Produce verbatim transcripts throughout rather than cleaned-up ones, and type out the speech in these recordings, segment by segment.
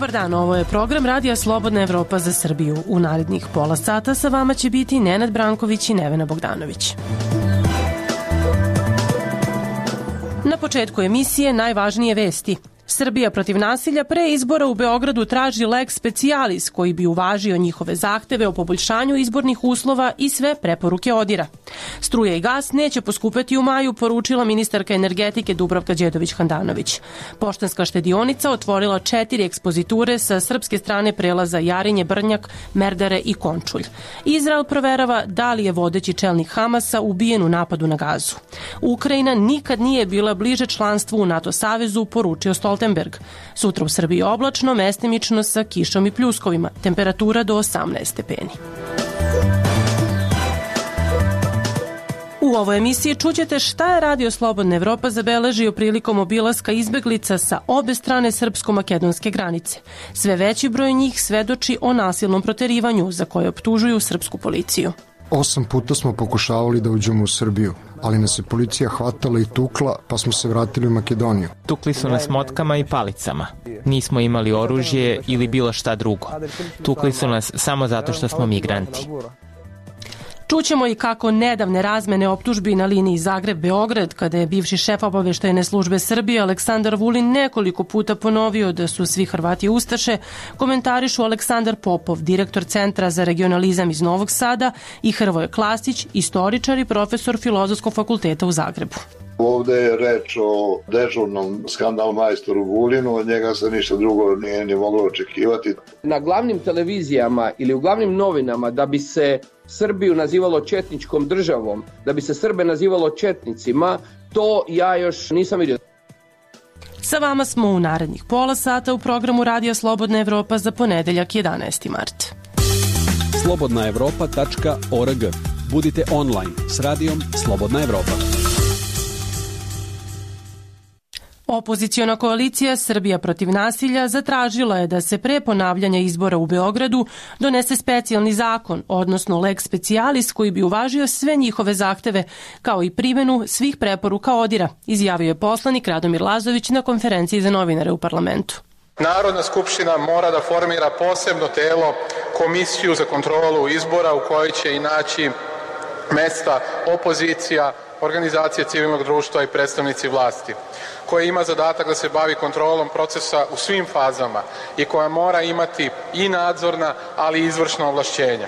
Dobar dan, ovo je program Radija Slobodna Evropa za Srbiju. U narednih pola sata sa vama će biti Nenad Branković i Nevena Bogdanović. Na početku emisije najvažnije vesti. Srbija protiv nasilja pre izbora u Beogradu traži lex specialis koji bi uvažio njihove zahteve o poboljšanju izbornih uslova i sve preporuke ODIR-a. Struja i gas neće poskupeti u maju, poručila ministarka energetike Dubravka Đedović-Handanović. Poštanska štedionica otvorila četiri ekspoziture sa srpske strane prelaza Jarinje, Brnjak, Merdare i Končulj. Izrael proverava da li je vodeći čelnik Hamasa ubijen u napadu na Gazu. Ukrajina nikad nije bila bliže članstvu u NATO savezu, poručio Stoltenberg. Sutra u Srbiji oblačno, mestimično sa kišom i pljuskovima, temperatura do osamnaest stepeni. U ovoj emisiji čućete šta je Radio Slobodna Evropa zabeležio prilikom obilaska izbeglica sa obe strane srpsko-makedonske granice. Sve veći broj njih svedoči o nasilnom proterivanju za koje optužuju srpsku policiju. Osam puta smo pokušavali da uđemo u Srbiju, ali nas je policija hvatala i tukla, pa smo se vratili u Makedoniju. Tukli su nas motkama i palicama. Nismo imali oružje ili bilo šta drugo. Tukli su nas samo zato što smo migranti. Čućemo i kako nedavne razmene optužbi na liniji Zagreb-Beograd, kada je bivši šef obaveštajne službe Srbije Aleksandar Vulin nekoliko puta ponovio da su svi Hrvati ustaše, komentarišu Aleksandar Popov, direktor Centra za regionalizam iz Novog Sada, i Hrvoje Klasić, istoričar i profesor Filozofskog fakulteta u Zagrebu. Ovde je reč o dežurnom skandal majstoru Vulinu, od njega se ništa drugo nije ni moglo očekivati. Na glavnim televizijama ili u glavnim novinama da bi se Srbiju nazivalo četničkom državom, da bi se Srbe nazivalo četnicima, to ja još nisam vidio. Sa vama smo u narednih pola sata u programu Radija Slobodna Evropa za ponedeljak jedanaesti mart. slobodna evropa tačka org. Budite online s Radijom Slobodna Evropa. Opoziciona koalicija Srbija protiv nasilja zatražila je da se pre ponavljanja izbora u Beogradu donese specijalni zakon, odnosno lex specialis koji bi uvažio sve njihove zahteve, kao i primenu svih preporuka ODIR-a, izjavio je poslanik Radomir Lazović na konferenciji za novinare u parlamentu. Narodna skupština mora da formira posebno telo, komisiju za kontrolu izbora u kojoj će i naći mesta opozicija, organizacije civilnog društva i predstavnici vlasti, koja ima zadatak da se bavi kontrolom procesa u svim fazama i koja mora imati i nadzorna, ali i izvršna ovlašćenja.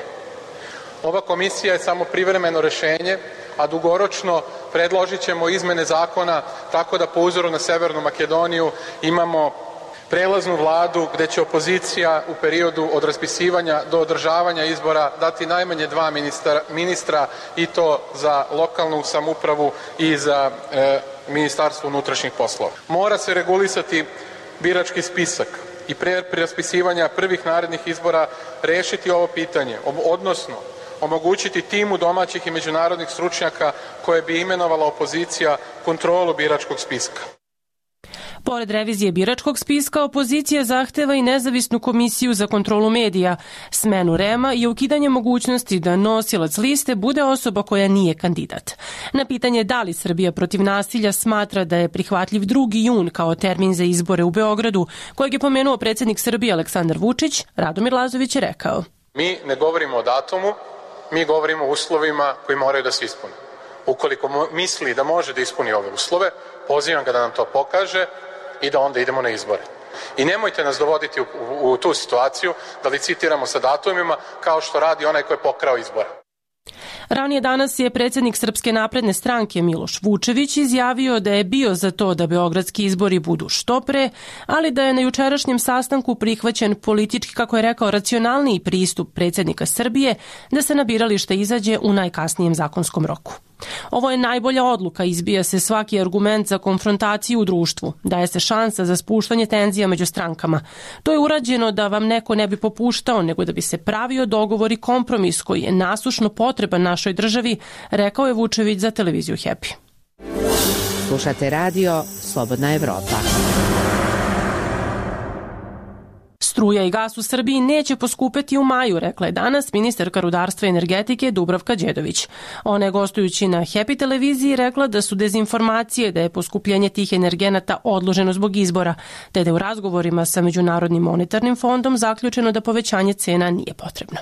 Ova komisija je samo privremeno rešenje, a dugoročno predložit ćemo izmene zakona tako da po uzoru na Severnu Makedoniju imamo prelaznu vladu gde će opozicija u periodu od raspisivanja do održavanja izbora dati najmanje dva ministra, ministra i to za lokalnu samoupravu i za e, Ministarstvo unutrašnjih poslova. Mora se regulisati birački spisak i pre raspisivanja prvih narednih izbora rešiti ovo pitanje, odnosno omogućiti timu domaćih i međunarodnih stručnjaka koje bi imenovala opozicija kontrolu biračkog spiska. Pored revizije biračkog spiska, opozicija zahteva i nezavisnu komisiju za kontrolu medija, smenu REM-a i ukidanje mogućnosti da nosilac liste bude osoba koja nije kandidat. Na pitanje da li Srbija protiv nasilja smatra da je prihvatljiv drugi jun kao termin za izbore u Beogradu, kojeg je pomenuo predsjednik Srbije Aleksandar Vučić, Radomir Lazović je rekao: Mi ne govorimo o datumu, mi govorimo o uslovima koji moraju da se ispune. Ukoliko misli da može da ispuni ove uslove, pozivam ga da nam to pokaže i da onda idemo na izbore. I nemojte nas dovoditi u, u, u tu situaciju da licitiramo sa datumima kao što radi onaj ko je pokrao izbore. Ranije danas je predsjednik Srpske napredne stranke Miloš Vučević izjavio da je bio za to da beogradski izbori budu što pre, ali da je na jučerašnjem sastanku prihvaćen politički, kako je rekao, racionalniji pristup predsjednika Srbije da se na biralište izađe u najkasnijem zakonskom roku. Ovo je najbolja odluka, izbija se svaki argument za konfrontaciju u društvu, daje se šansa za spuštanje tenzija među strankama. To je urađeno da vam neko ne bi popuštao, nego da bi se pravio dogovor i kompromis koji je nasušno potreban našoj državi, rekao je Vučević za televiziju Happy. Slušate radio Slobodna Evropa. Struja i gas u Srbiji neće poskupeti u maju, rekla je danas ministarka rudarstva i energetike Dubravka Đedović. Ona je gostujući na Happy televiziji rekla da su dezinformacije da je poskupljenje tih energenata odloženo zbog izbora, te da je u razgovorima sa Međunarodnim monetarnim fondom zaključeno da povećanje cena nije potrebno.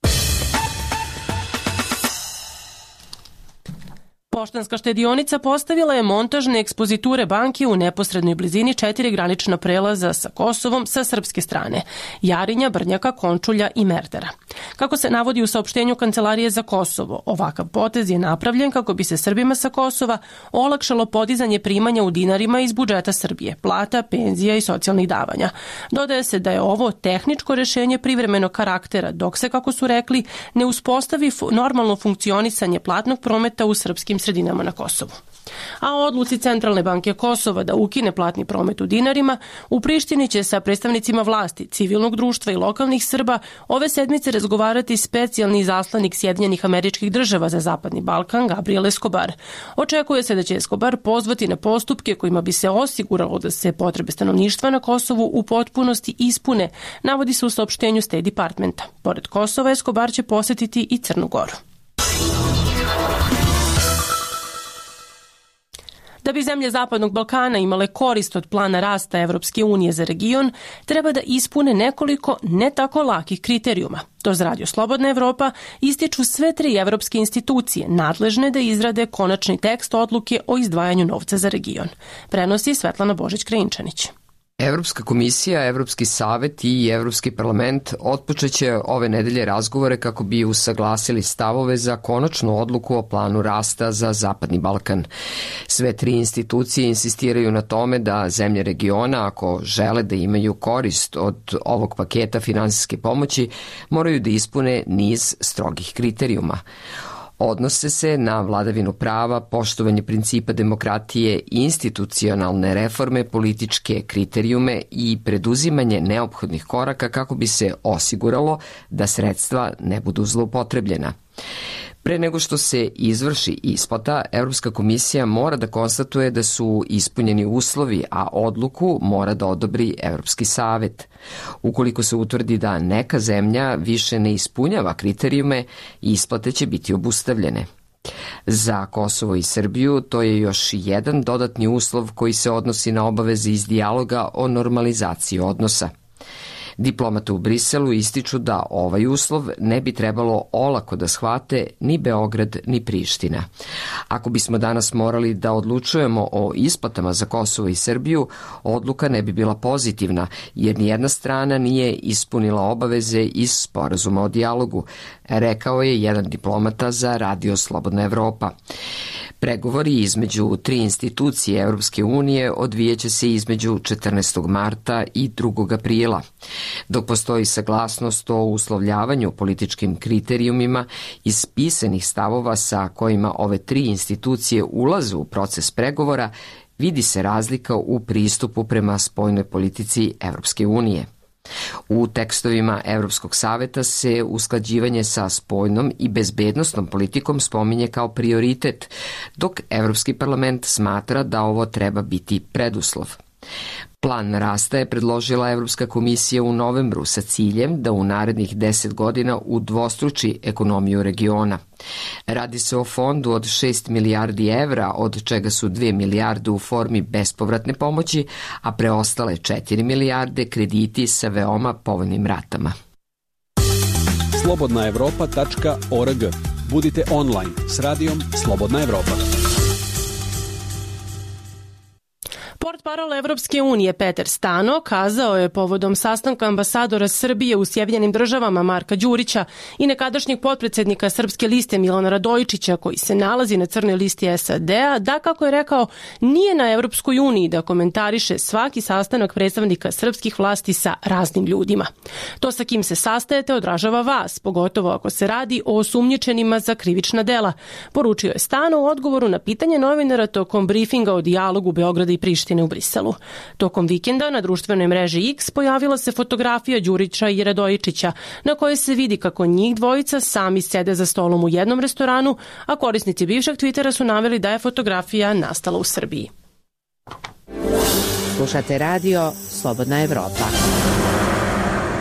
Poštanska štedionica postavila je montažne ekspoziture banke u neposrednoj blizini četiri granična prelaza sa Kosovom sa srpske strane – Jarinja, Brnjaka, Končulja i Merdara. Kako se navodi u saopštenju Kancelarije za Kosovo, ovakav potez je napravljen kako bi se Srbima sa Kosova olakšalo podizanje primanja u dinarima iz budžeta Srbije, plata, penzija i socijalnih davanja. Dodaje se da je ovo tehničko rešenje privremenog karaktera, dok se, kako su rekli, ne uspostavi normalno funkcionisanje platnog prometa u srpskim sredinama na Kosovu. A o odluci Centralne banke Kosova da ukine platni promet u dinarima, u Prištini će sa predstavnicima vlasti, civilnog društva i lokalnih Srba ove sedmice razgovarati specijalni izaslanik Sjedinjenih Američkih Država za Zapadni Balkan Gabriel Escobar. Očekuje se da će Escobar pozvati na postupke kojima bi se osiguralo da se potrebe stanovništva na Kosovu u potpunosti ispune, navodi se u saopštenju State Departmenta. Pored Kosova, Escobar će posetiti i Crnu Goru. Da bi zemlje Zapadnog Balkana imale korist od plana rasta Evropske unije za region, treba da ispune nekoliko ne tako lakih kriterijuma. To za Radio Slobodna Evropa ističu sve tri evropske institucije nadležne da izrade konačni tekst odluke o izdvajanju novca za region. Prenosi Svetlana Božić-Krajinčanić. Evropska komisija, Evropski savet i Evropski parlament otpočeće ove nedelje razgovore kako bi usaglasili stavove za konačnu odluku o planu rasta za Zapadni Balkan. Sve tri institucije insistiraju na tome da zemlje regiona, ako žele da imaju korist od ovog paketa finansijske pomoći, moraju da ispune niz strogih kriterijuma. Odnose se na vladavinu prava, poštovanje principa demokratije, institucionalne reforme, političke kriterijume i preduzimanje neophodnih koraka kako bi se osiguralo da sredstva ne budu zloupotrebljena. Pre nego što se izvrši isplata, Evropska komisija mora da konstatuje da su ispunjeni uslovi, a odluku mora da odobri Evropski savet. Ukoliko se utvrdi da neka zemlja više ne ispunjava kriterijume, isplate će biti obustavljene. Za Kosovo i Srbiju to je još jedan dodatni uslov koji se odnosi na obaveze iz dijaloga o normalizaciji odnosa. Diplomate u Briselu ističu da ovaj uslov ne bi trebalo olako da shvate ni Beograd ni Priština. Ako bismo danas morali da odlučujemo o isplatama za Kosovo i Srbiju, odluka ne bi bila pozitivna, jer nijedna strana nije ispunila obaveze iz sporazuma o dijalogu, rekao je jedan diplomata za Radio Slobodna Evropa. Pregovori između tri institucije Evropske unije odvijeće se između četrnaestog marta i drugog aprila. Dok postoji saglasnost o uslovljavanju političkim kriterijumima iz pisanih stavova sa kojima ove tri institucije ulaze u proces pregovora, vidi se razlika u pristupu prema spoljnoj politici Evropske unije. U tekstovima Evropskog saveta se usklađivanje sa spoljnom i bezbednosnom politikom spominje kao prioritet, dok Evropski parlament smatra da ovo treba biti preduslov. Plan rasta je predložila Evropska komisija u novembru sa ciljem da u narednih deset godina udvostruči ekonomiju regiona. Radi se o fondu od šest milijardi evra, od čega su dve milijarde u formi bespovratne pomoći, a preostale četiri milijarde krediti sa veoma povoljnim ratama. slobodna evropa tačka org. Budite online s radijom Slobodna Evropa. Portparol Evropske unije Peter Stano kazao je povodom sastanka ambasadora Srbije u Sjedinjenim Državama Marka Đurića i nekadašnjeg potpredsednika Srpske liste Milana Radojičića, koji se nalazi na crnoj listi es a de a, da, kako je rekao, nije na Evropskoj uniji da komentariše svaki sastanak predstavnika srpskih vlasti sa raznim ljudima. To sa kim se sastajete odražava vas, pogotovo ako se radi o osumnjičenima za krivična dela, poručio je Stano u odgovoru na pitanje novinara tokom brifinga o dijalogu Beograda i Prištine u Briselu. Tokom vikenda na društvenoj mreži X pojavila se fotografija Đurića i Radojičića, na kojoj se vidi kako njih dvojica sami sede za stolom u jednom restoranu, a korisnici bivšeg Twittera su naveli da je fotografija nastala u Srbiji. Slušate radio Slobodna Evropa.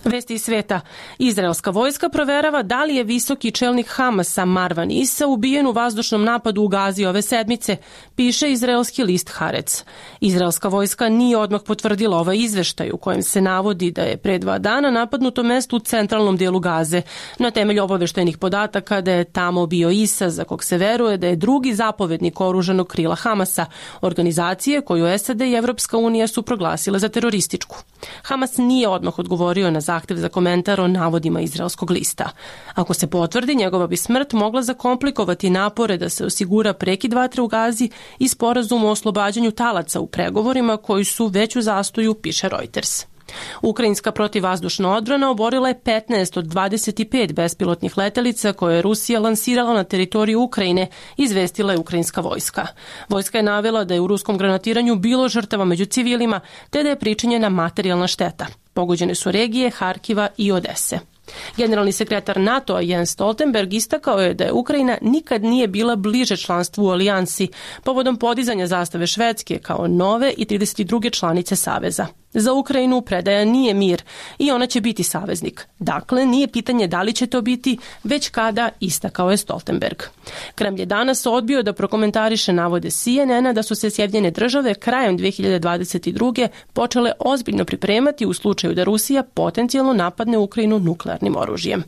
Vesti iz sveta. Izraelska vojska proverava da li je visoki čelnik Hamasa Marwan Issa ubijen u vazdušnom napadu u Gazi ove sedmice, piše izraelski list Haaretz. Izraelska vojska nije odmah potvrdila ovaj izveštaj u kojem se navodi da je pre dva dana napadnuto mesto u centralnom delu Gaze, na temelju obaveštajnih podataka da je tamo bio Issa, za kog se veruje da je drugi zapovednik oružanog krila Hamasa, organizacije koju S A D i Evropska unija su proglasile za terorističku. Hamas nije odmah odgovorio na zahtev za komentar o navodima izraelskog lista. Ako se potvrdi, njegova bi smrt mogla zakomplikovati napore da se osigura prekid vatre u Gazi i sporazum o oslobađanju talaca u pregovorima koji su već u zastoju, piše Reuters. Ukrajinska protivvazdušna odbrana oborila je petnaest od dvadeset pet bespilotnih letelica koje je Rusija lansirala na teritoriju Ukrajine, izvestila je ukrajinska vojska. Vojska je navela da je u ruskom granatiranju bilo žrtava među civilima, te da je pričinjena materijalna šteta. Pogođene su regije Harkiva i Odese. Generalni sekretar NATO-a Jens Stoltenberg istakao je da je Ukrajina nikad nije bila bliže članstvu u alijansi, povodom podizanja zastave Švedske kao nove i trideset druge članice Saveza. Za Ukrajinu predaja nije mir i ona će biti saveznik. Dakle, nije pitanje da li će to biti, već kada, istakao je Stoltenberg. Kremlj je danas odbio da prokomentariše navode C N N-a da su se Sjedinjene države krajem dve hiljade dvadeset druge počele ozbiljno pripremati u slučaju da Rusija potencijalno napadne Ukrajinu nuklearnim oružjem.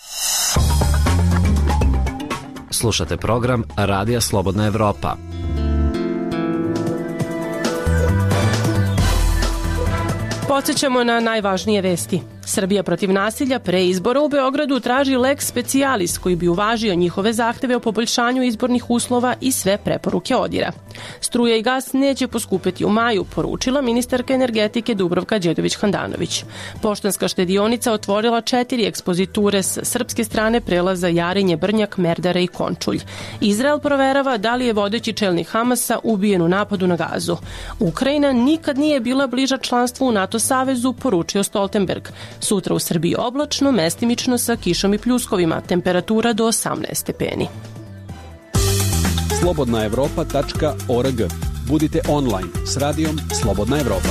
Slušate program Radija Slobodna Evropa. Podsećamo na najvažnije vesti. Srbija protiv nasilja pre izbora u Beogradu traži lex specialis koji bi uvažio njihove zahteve o poboljšanju izbornih uslova i sve preporuke ODIR-a. Struja i gas neće poskupeti u maju, poručila ministarka energetike Dubravka Đedović-Handanović. Poštanska štedionica otvorila četiri ekspoziture s srpske strane prelaza Jarinje, Brnjak, Merdare i Končulj. Izrael proverava da li je vodeći čelnik Hamasa ubijen u napadu na Gazu. Ukrajina nikad nije bila bliža članstvu u NATO savezu, poručio Stoltenberg. Sutra u Srbiji oblačno, mestimično sa kišom i pljuskovima, temperatura do osamnaest stepeni. slobodna evropa tačka org. Budite online s radijom Slobodna Evropa.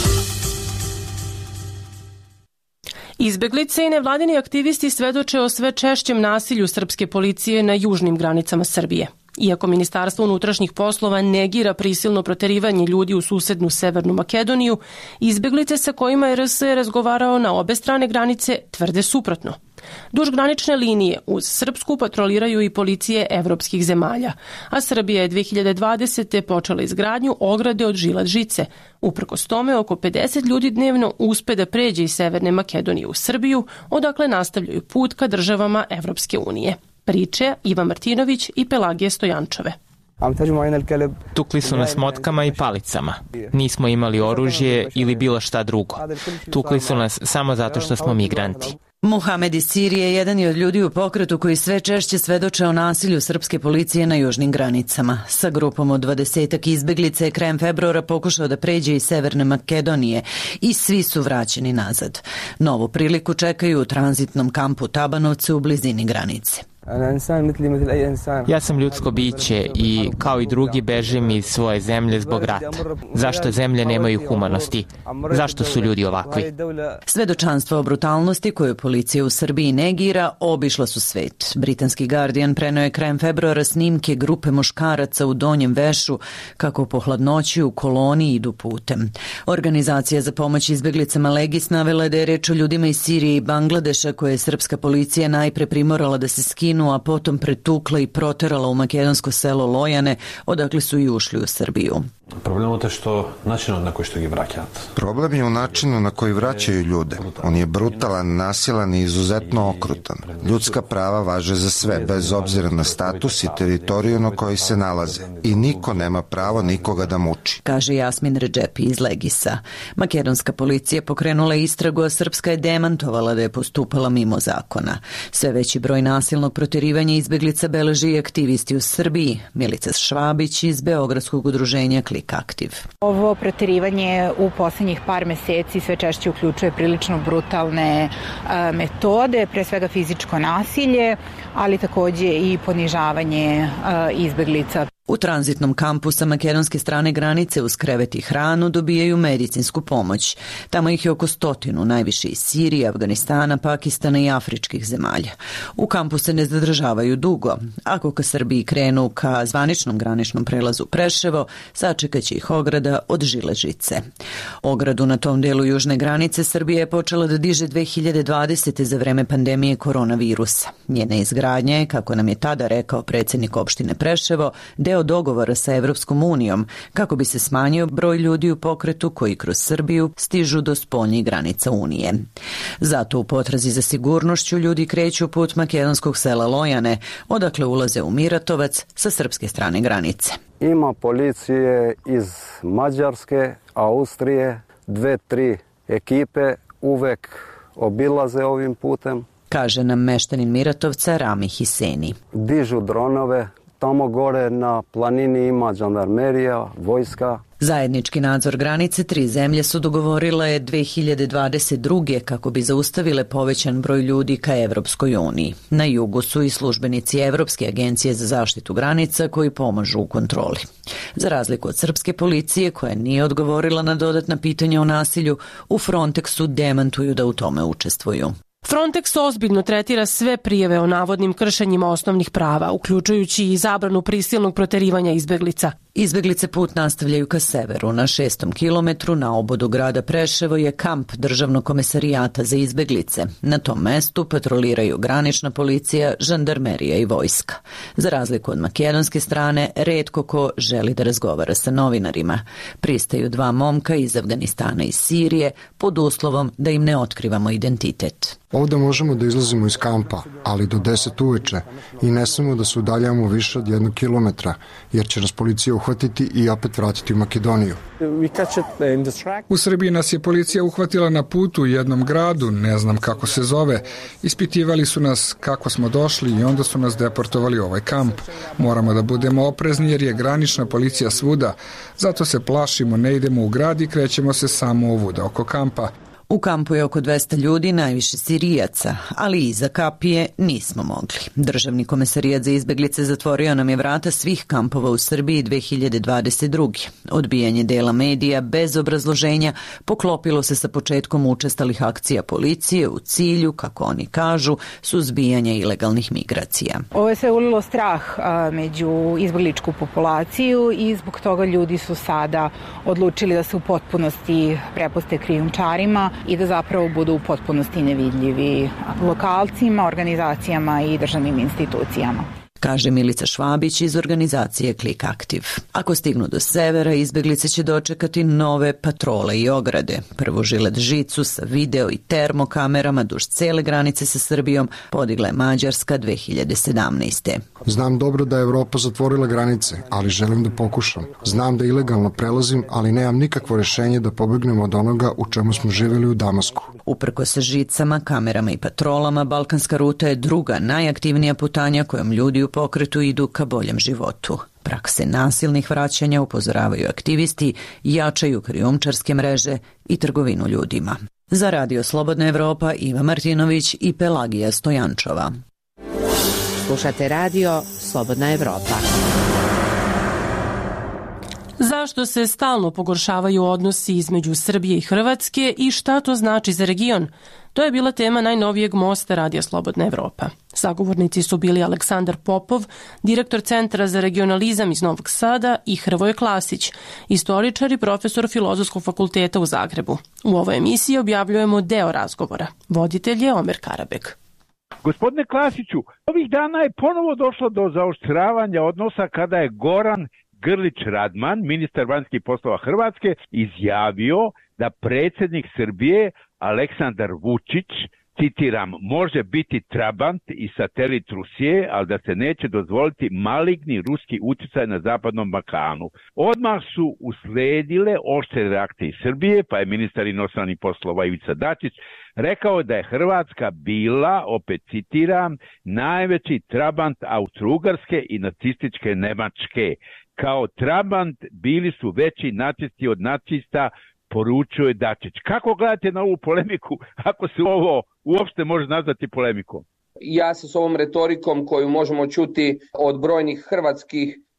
Izbeglice i nevladini aktivisti svedoče o sve češćem nasilju srpske policije na južnim granicama Srbije. Iako Ministarstvo unutrašnjih poslova negira prisilno proterivanje ljudi u susednu Severnu Makedoniju, izbeglice sa kojima je R S razgovarao na obe strane granice tvrde suprotno. Duž granične linije uz Srpsku patroliraju i policije evropskih zemalja, a Srbija je dve hiljade dvadesete počela izgradnju ograde od žilet žice. Uprkos tome, oko pedeset ljudi dnevno uspe da pređe iz Severne Makedonije u Srbiju, odakle nastavljaju put ka državama Evropske unije. Priče Iva Martinović i Pelagije Stojančove. Tukli su nas motkama i palicama. Nismo imali oružje ili bilo šta drugo. Tukli su nas samo zato što smo migranti. Muhamed iz Sirije jedan je od ljudi u pokretu koji sve češće svedoče o nasilju srpske policije na južnim granicama. Sa grupom od dvadesetak izbeglica je krajem februara pokušao da pređe iz Severne Makedonije i svi su vraćeni nazad. Novu priliku čekaju u tranzitnom kampu Tabanovce u blizini granice. Ja sam ljudsko biće i kao i drugi bežim iz svoje zemlje zbog rata. Zašto zemlje nemaju humanosti? Zašto su ljudi ovakvi? Svedočanstva o brutalnosti koju policija u Srbiji negira obišla su svet. Britanski Guardian preneo je krajem februara snimke grupe muškaraca u Donjem Vešu kako po hladnoći u koloni idu putem. Organizacija za pomoć izbeglicama Legis navela da je reč o ljudima iz Sirije i Bangladeša koje je srpska policija najpre primorala da se skinu, a potom pretukla i proterala u makedonsko selo Lojane, odakle su i ušli u Srbiju. Problem je što način na koji što ih vraćat. Problem je u načinu na koji vraćaju ljude. On je brutalan, nasilan i izuzetno okrutan. Ljudska prava važe za sve, bez obzira na status i teritoriju na kojoj se nalaze. I niko nema pravo nikoga da muči, kaže Jasmin Redžepi iz Legisa. Makedonska policija pokrenula istragu, a srpska je demantovala da je postupala mimo zakona. Sve veći broj nasilnog proterivanja izbeglica beleži i aktivisti u Srbiji. Milica Švabić iz Beogradskog udruženja Klik Aktiv. Ovo proterivanje u poslednjih par meseci sve češće uključuje prilično brutalne a, metode, pre svega fizičko nasilje, ali takođe i ponižavanje a, izbeglica. U tranzitnom kampu sa makedonske strane granice uz krevet i hranu dobijaju medicinsku pomoć. Tamo ih je oko stotinu, najviše iz Sirije, Afganistana, Pakistana i afričkih zemalja. U kampu se ne zadržavaju dugo. Ako ka Srbiji krenu ka zvaničnom graničnom prelazu Preševo, sačekaće ih ograda od žiležice. Ogradu na tom delu južne granice Srbija je počela da diže dve hiljade dvadesete. za vreme pandemije koronavirusa. Njena izgradnja je, kako nam je tada rekao predsjednik opštine Preševo, deo dogovora sa Evropskom unijom kako bi se smanjio broj ljudi u pokretu koji kroz Srbiju stižu do spoljnih granica Unije. Zato u potrazi za sigurnošću ljudi kreću put makedonskog sela Lojane, odakle ulaze u Miratovac sa srpske strane granice. Ima policije iz Mađarske, Austrije, dve, tri ekipe uvek obilaze ovim putem. Kaže nam meštanin Miratovca Rami Hiseni. Dižu dronove. Tamo gore na planini ima žandarmerija, vojska. Zajednički nadzor granice tri zemlje su dogovorile dve hiljade dvadeset druge. kako bi zaustavile povećan broj ljudi ka Evropskoj uniji. Na jugu su i službenici Evropske agencije za zaštitu granica koji pomažu u kontroli. Za razliku od srpske policije koja nije odgovorila na dodatna pitanja o nasilju, u Frontexu demantuju da u tome učestvuju. Frontex ozbiljno tretira sve prijave o navodnim kršenjima osnovnih prava, uključujući i zabranu prisilnog proterivanja izbeglica. Izbeglice put nastavljaju ka severu. Na šestom kilometru na obodu grada Preševo je kamp Državnog komesarijata za izbeglice. Na tom mestu patroliraju granična policija, žandarmerija i vojska. Za razliku od makedonske strane, retko ko želi da razgovara sa novinarima. Pristaju dva momka iz Afganistana i Sirije pod uslovom da im ne otkrivamo identitet. Ovde možemo da izlazimo iz kampa, ali do deset uveče i ne smemo da se udaljamo više od jednog kilometra, jer će nas policija uhvatiti i opet vratiti u Makedoniju. U Srbiji nas je policija uhvatila na putu u jednom gradu, ne znam kako se zove. Ispitivali su nas kako smo došli i onda su nas deportovali u ovaj kamp. Moramo da budemo oprezni jer je granična policija svuda, zato se plašimo, ne idemo u grad i krećemo se samo ovuda oko kampa. U kampu je oko dvesta ljudi, najviše Sirijaca, ali iza kapije nismo mogli. Državni komesarijat za izbeglice zatvorio nam je vrata svih kampova u Srbiji dve hiljade dvadeset druge. Odbijanje dela medija bez obrazloženja poklopilo se sa početkom učestalih akcija policije u cilju, kako oni kažu, suzbijanja ilegalnih migracija. Ovo je sve ulilo strah a, među izbegličku populaciju i zbog toga ljudi su sada odlučili da se u potpunosti prepuste krijumčarima i da zapravo budu u potpunosti nevidljivi lokalcima, organizacijama i državnim institucijama. Kaže Milica Švabić iz organizacije Klik Aktiv. Ako stignu do severa, izbeglice će dočekati nove patrole i ograde. Prvo žilet žicu sa video i termokamerama duž cele granice sa Srbijom podigla je Mađarska dve hiljade sedamnaeste. Znam dobro da je Evropa zatvorila granice, ali želim da pokušam. Znam da ilegalno prelazim, ali nemam nikakvo rešenje da pobegnem od onoga u čemu smo živjeli u Damasku. Uprko sa žicama, kamerama i patrolama, Balkanska ruta je druga najaktivnija putanja kojom ljudi u pokretu idu ka boljem životu. Prakse nasilnih vraćanja, upozoravaju aktivisti, jačaju krijumčarske mreže i trgovinu ljudima. Za Radio Slobodna Evropa, Iva Martinović i Pelagija Stojančova. Slušate Radio Slobodna Evropa. Zašto se stalno pogoršavaju odnosi između Srbije i Hrvatske i šta to znači za region? To je bila tema najnovijeg mosta Radija Slobodna Evropa. Sagovornici su bili Aleksandar Popov, direktor Centra za regionalizam iz Novog Sada, i Hrvoje Klasić, istoričar i profesor Filozofskog fakulteta u Zagrebu. U ovoj emisiji objavljujemo deo razgovora. Voditelj je Omer Karabek. Gospodine Klasiću, ovih dana je ponovo došlo do zaoštravanja odnosa kada je Goran Grlić Radman, ministar vanjskih poslova Hrvatske, izjavio da predsjednik Srbije Aleksandar Vučić, citiram, može biti trabant i satelit Rusije, ali da se neće dozvoliti maligni ruski utjecaj na zapadnom Balkanu. Odmah su usledile oštre reakcije iz Srbije, pa je ministar inostranih poslova Ivica Dačić rekao da je Hrvatska bila, opet citiram, najveći trabant Austro-Ugarske i nacističke Nemačke. Kao trabant bili su veći nacisti od nacista, poručuje Dačić. Kako gledate na ovu polemiku, ako se ovo uopšte može nazvati polemikom? Ja se s ovom retorikom koju možemo čuti od brojnih hrvatskih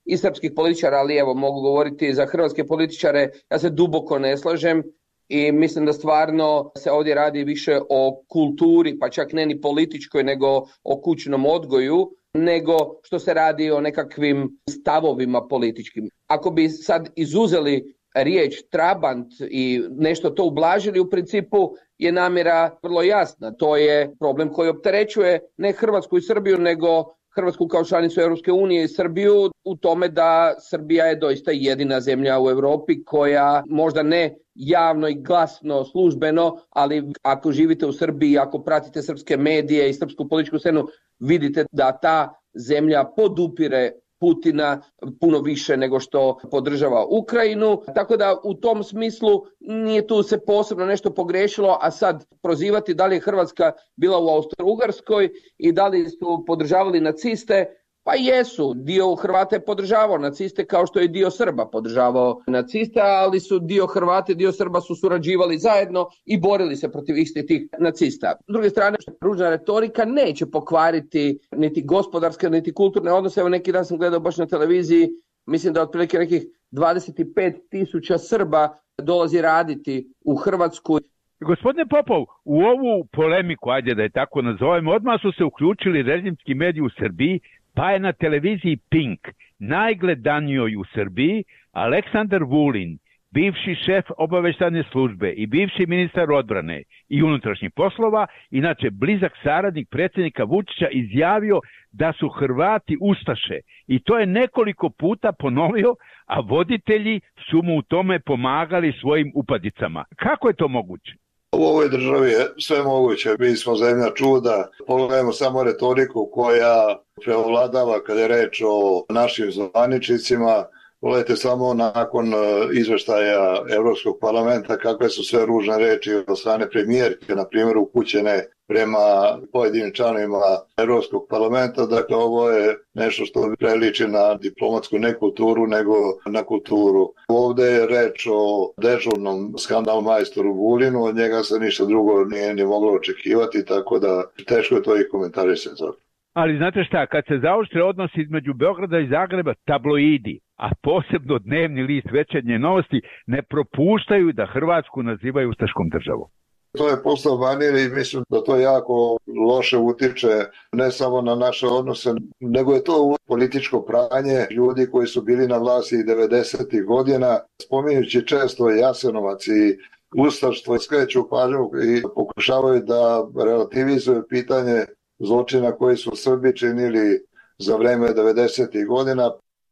i srpskih političara, ali evo mogu govoriti za hrvatske političare, ja se duboko ne slažem i mislim da stvarno se ovdje radi više o kulturi, pa čak ne ni političkoj, nego o kućnom odgoju, nego što se radi o nekakvim stavovima političkim. Ako bi sad izuzeli riječ trabant i nešto to ublažili, u principu je namjera vrlo jasna. To je problem koji opterećuje ne Hrvatsku i Srbiju, nego Hrvatsku kao članicu Europske unije i Srbiju u tome da Srbija je doista jedina zemlja u Europi koja možda ne javno i glasno, službeno, ali ako živite u Srbiji, ako pratite srpske medije i srpsku političku scenu, vidite da ta zemlja podupire Putina puno više nego što podržava Ukrajinu. Tako da u tom smislu nije tu se posebno nešto pogrešilo, a sad prozivati da li je Hrvatska bila u Austro-Ugarskoj i da li su podržavali naciste, pa jesu, dio Hrvata je podržavao naciste kao što je dio Srba podržavao naciste, ali su dio Hrvata i dio Srba su surađivali zajedno i borili se protiv istih tih nacista. S druge strane, ružna retorika neće pokvariti niti gospodarske, niti kulturne odnose. Evo neki dan sam gledao baš na televiziji, mislim da otprilike nekih dvadeset pet tisuća Srba dolazi raditi u Hrvatsku. Gospodine Popov, u ovu polemiku, ajde da je tako nazovemo, odmah su se uključili režimski mediji u Srbiji, pa je na televiziji Pink, najgledanijoj u Srbiji, Aleksandar Vulin, bivši šef obavještajne službe i bivši ministar odbrane i unutrašnjih poslova, inače blizak saradnik predsjednika Vučića, izjavio da su Hrvati ustaše. I to je nekoliko puta ponovio, a voditelji su mu u tome pomagali svojim upadicama. Kako je to moguće? U ovoj državi je sve moguće, mi smo zemlja čuda, pogledajmo samo retoriku koja preovladava kada je reč o našim zvaničnicima, pogledajte samo nakon izveštaja Evropskog parlamenta kakve su sve ružne reči od strane premijerke, na primjer upućene prema pojedinim članovima Evropskog parlamenta. Dakle, ovo je nešto što preliči na diplomatsku nekulturu nego na kulturu. Ovde je reč o dežurnom skandal majstoru Vulinu, od njega se ništa drugo nije ni moglo očekivati, tako da teško je to i komentarisati. Ali znate šta, kad se zaoštre odnosi između Beograda i Zagreba, tabloidi, a posebno dnevni list Večernje novosti, ne propuštaju da Hrvatsku nazivaju ustaškom državom. To je postao manir i mislim da to jako loše utiče ne samo na naše odnose, nego je to političko pranje ljudi koji su bili na vlasti devedesetih godina, spominjući često Jasenovac i ustaštvo, skreću pažnju i pokušavaju da relativizuju pitanje zločina koji su Srbi činili za vreme devedesetih godina.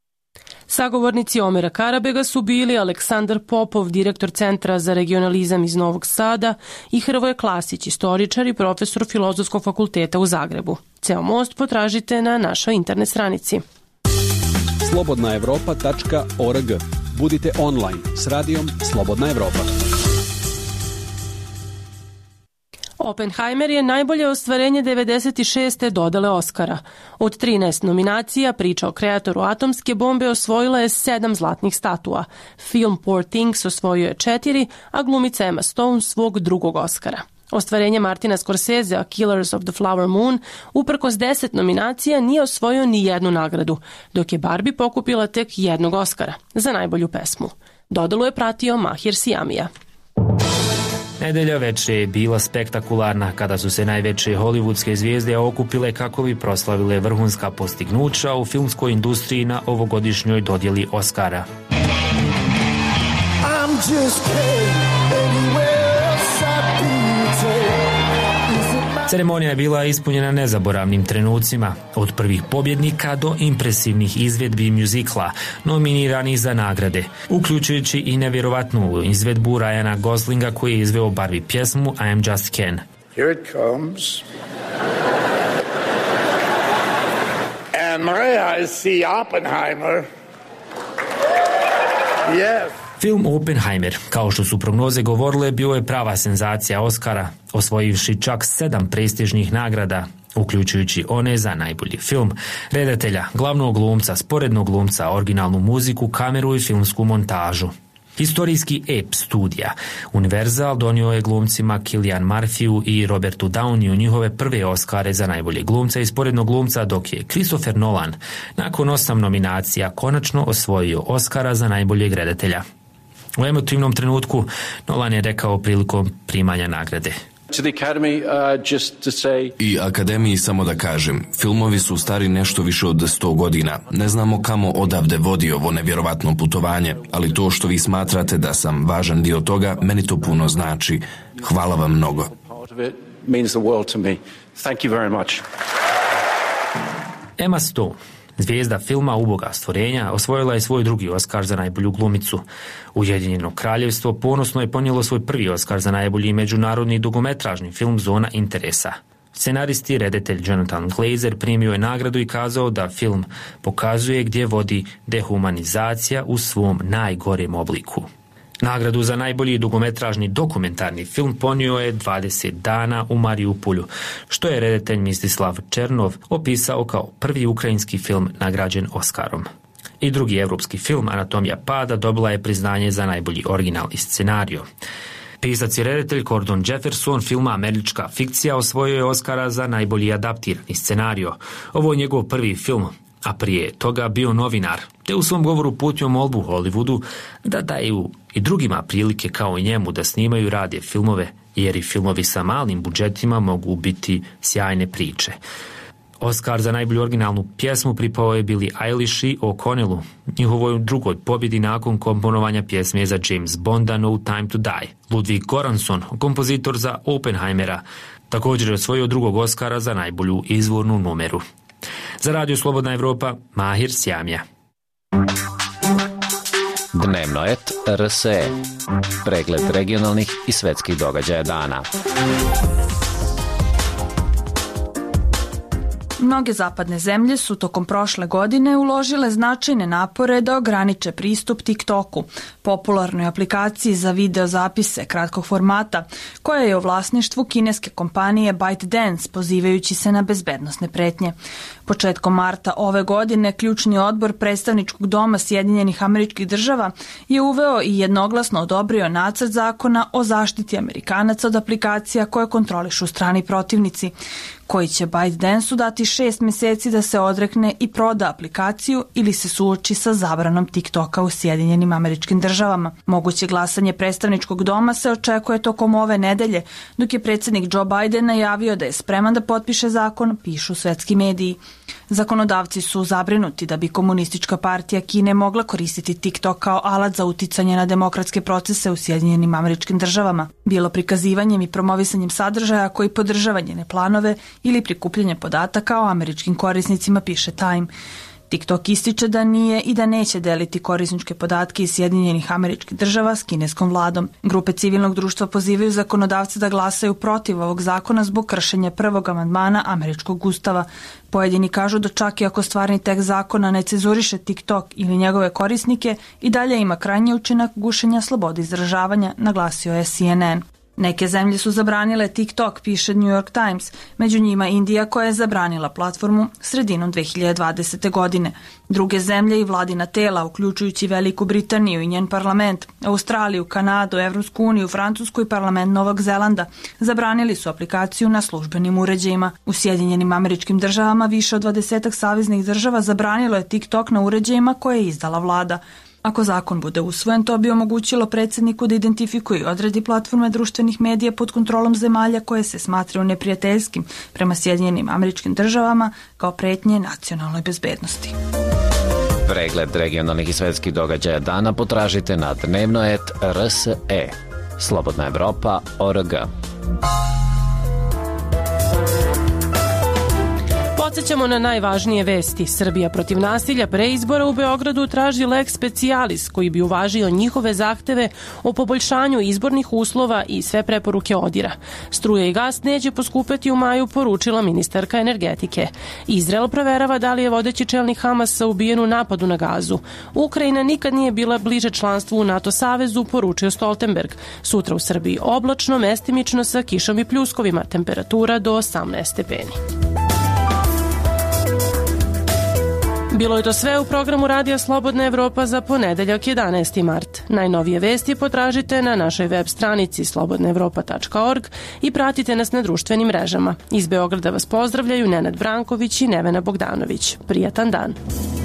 Sagovornici Omera Karabega su bili Aleksandar Popov, direktor Centra za regionalizam iz Novog Sada, i Hrvoje Klasić, istoričar i profesor Filozofskog fakulteta u Zagrebu. Ceo most potražite na našoj internet stranici. slobodna evropa tačka org. Budite online s radijom Slobodna Evropa. Oppenheimer je najbolje ostvarenje devedeset šeste dodale Oskara. Od trinaest nominacija, priča o kreatoru atomske bombe osvojila je sedam zlatnih statua. Film Poor Things osvojio je četiri, a glumica Emma Stone svog drugog Oskara. Ostvarenje Martina Scorsesea, Killers of the Flower Moon, uprkos deset nominacija nije osvojio ni jednu nagradu, dok je Barbie pokupila tek jednog Oskara za najbolju pesmu. Dodalu je pratio Mahir Sijamija. Nedelja veče je bila spektakularna kada su se najveće hollywoodske zvijezde okupile kako bi proslavile vrhunska postignuća u filmskoj industriji na ovogodišnjoj dodjeli Oscara. Ceremonija je bila ispunjena nezaboravnim trenucima, od prvih pobjednika do impresivnih izvedbi mjuzikla, nominiranih za nagrade, uključujući i nevjerovatnu izvedbu Ryana Goslinga koji je izveo Barbie pjesmu I Am Just Ken. Here it comes. And may I see Oppenheimer? Yes. Film Oppenheimer, kao što su prognoze govorile, bio je prava senzacija Oscara, osvojivši čak sedam prestižnih nagrada, uključujući one za najbolji film, redatelja, glavnog glumca, sporednog glumca, originalnu muziku, kameru i filmsku montažu. Historijski ep studija Universal donio je glumcima Cillian Murphyu i Robertu Downeyu njihove prve Oscare za najbolje glumca i sporednog glumca, dok je Christopher Nolan nakon osam nominacija konačno osvojio Oscara za najboljeg redatelja. U emotivnom trenutku Nolan je rekao prilikom primanja nagrade: I Akademiji samo da kažem, filmovi su stari nešto više od sto godina. Ne znamo kamo odavde vodi ovo nevjerovatno putovanje, ali to što vi smatrate da sam važan dio toga, meni to puno znači. Hvala vam mnogo. Emma Stone, zvijezda filma Uboga stvorenja, osvojila je svoj drugi Oskar za najbolju glumicu. Ujedinjeno kraljevstvo ponosno je ponijelo svoj prvi Oskar za najbolji međunarodni dugometražni film Zona interesa. Scenarist i redatelj Jonathan Glazer primio je nagradu i kazao da film pokazuje gdje vodi dehumanizacija u svom najgorem obliku. Nagradu za najbolji dugometražni dokumentarni film ponio je dvadeset dana u Mariupolju, što je redatelj Mistislav Černov opisao kao prvi ukrajinski film nagrađen Oskarom. I drugi evropski film, Anatomija pada, dobila je priznanje za najbolji originalni scenario. Pisac i redatelj Gordon Jefferson filma Američka fikcija osvojio je Oskara za najbolji adaptirani scenario. Ovo je njegov prvi film, a prije toga bio novinar, te u svom govoru uputio molbu Hollywoodu da daju i drugima prilike kao i njemu da snimaju i rade filmove, jer i filmovi sa malim budžetima mogu biti sjajne priče. Oskar za najbolju originalnu pjesmu pripao je Billie Eilish i O'Connellu, njihovoj drugoj pobjedi nakon komponovanja pjesme za James Bonda No Time to Die. Ludwig Göransson, kompozitor za Oppenheimera, također je osvojio drugog Oskara za najbolju izvornu numeru. Za Radio Slobodna Evropa, Mahir Sjamja. Dnevno et R S E. Pregled regionalnih i svetskih događaja dana. Mnoge zapadne zemlje su tokom prošle godine uložile značajne napore da ograniče pristup TikToku, popularnoj aplikaciji za video zapise kratkog formata, koja je u vlasništvu kineske kompanije ByteDance, pozivajući se na bezbednosne pretnje. Početkom marta ove godine ključni odbor predstavničkog doma Sjedinjenih Američkih Država je uveo i jednoglasno odobrio nacrt zakona o zaštiti Amerikanaca od aplikacija koje kontrolišu strani protivnici, koji će ByteDance-u dati šest mjeseci da se odrekne i proda aplikaciju ili se suoči sa zabranom TikToka u Sjedinjenim Američkim Državama. Moguće glasanje predstavničkog doma se očekuje tokom ove nedelje, dok je predsjednik Joe Biden najavio da je spreman da potpiše zakon, pišu svetski mediji. Zakonodavci su zabrinuti da bi Komunistička partija Kine mogla koristiti TikTok kao alat za uticanje na demokratske procese u Sjedinjenim Američkim Državama, bilo prikazivanjem i promovisanjem sadržaja koji podržava njene planove ili prikupljanje podataka o američkim korisnicima, piše Time. TikTok ističe da nije i da neće deliti korisničke podatke iz Sjedinjenih Američkih Država s kineskom vladom. Grupe civilnog društva pozivaju zakonodavce da glasaju protiv ovog zakona zbog kršenja prvog amandmana američkog ustava. Pojedini kažu da čak i ako stvarni tekst zakona ne cenzuriše TikTok ili njegove korisnike, i dalje ima krajnji učinak gušenja slobode izražavanja, naglasio je C N N. Neke zemlje su zabranile TikTok, piše New York Times, među njima Indija koja je zabranila platformu sredinom dve hiljade dvadesete. godine. Druge zemlje i vladina tela, uključujući Veliku Britaniju i njen parlament, Australiju, Kanadu, Evropsku uniju, Francusku i parlament Novog Zelanda, zabranili su aplikaciju na službenim uređajima. U Sjedinjenim Američkim Državama više od dvadesetak saveznih država zabranilo je TikTok na uređajima koje je izdala vlada. Ako zakon bude usvojen, to bi omogućilo predsjedniku da identifikuje i odredi platforme društvenih medija pod kontrolom zemalja koje se smatraju neprijateljskim prema Sjedinjenim Američkim Državama kao pretnje nacionalnoj bezbednosti. Pregled regionalnih i svetskih događaja dana potražite na dnevno et R S E. Slobodna Evropa точка org. Podsećamo na najvažnije vesti. Srbija protiv nasilja pre izbora u Beogradu traži lex specialis koji bi uvažio njihove zahteve o poboljšanju izbornih uslova i sve preporuke ODIR-a. Struja i gas neće poskupeti u maju, poručila ministarka energetike. Izrael proverava da li je vodeći čelnik Hamasa ubijen u napadu na Gazu. Ukrajina nikad nije bila bliže članstvu u NATO savezu, poručio Stoltenberg. Sutra u Srbiji oblačno, mestimično sa kišom i pljuskovima, temperatura do osamnaest stepeni. Bilo je to sve u programu Radija Slobodna Evropa za ponedeljak jedanaesti mart. Najnovije vesti potražite na našoj web stranici slobodna evropa tačka org i pratite nas na društvenim mrežama. Iz Beograda vas pozdravljaju Nenad Branković i Nevena Bogdanović. Prijatan dan.